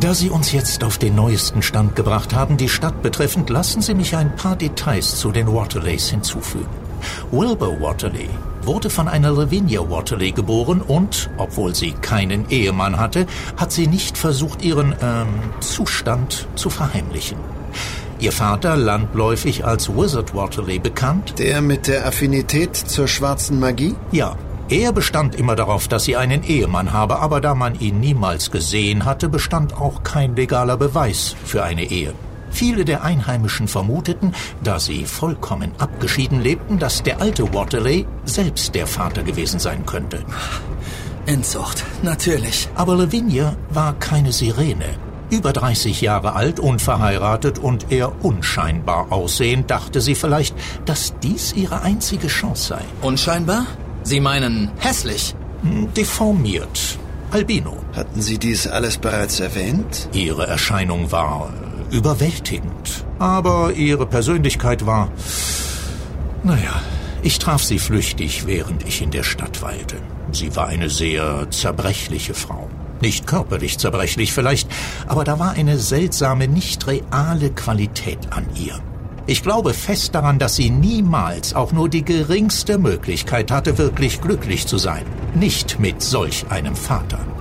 Da Sie uns jetzt auf den neuesten Stand gebracht haben, die Stadt betreffend, lassen Sie mich ein paar Details zu den Waterleys hinzufügen. Wilbur Waterley wurde von einer Lavinia Waterley geboren und, obwohl sie keinen Ehemann hatte, hat sie nicht versucht, ihren Zustand zu verheimlichen. Ihr Vater, landläufig als Wizard Waterley bekannt. Der mit der Affinität zur schwarzen Magie? Ja. Er bestand immer darauf, dass sie einen Ehemann habe, aber da man ihn niemals gesehen hatte, bestand auch kein legaler Beweis für eine Ehe. Viele der Einheimischen vermuteten, da sie vollkommen abgeschieden lebten, dass der alte Waterley selbst der Vater gewesen sein könnte. Inzucht, natürlich. Aber Lavinia war keine Sirene. Über 30 Jahre alt, unverheiratet und eher unscheinbar aussehend, dachte sie vielleicht, dass dies ihre einzige Chance sei. Unscheinbar? Sie meinen hässlich? Deformiert. Albino. Hatten Sie dies alles bereits erwähnt? Ihre Erscheinung war überwältigend. Aber ihre Persönlichkeit war... ich traf sie flüchtig, während ich in der Stadt weilte. Sie war eine sehr zerbrechliche Frau. Nicht körperlich zerbrechlich vielleicht, aber da war eine seltsame, nicht reale Qualität an ihr. Ich glaube fest daran, dass sie niemals auch nur die geringste Möglichkeit hatte, wirklich glücklich zu sein. Nicht mit solch einem Vater.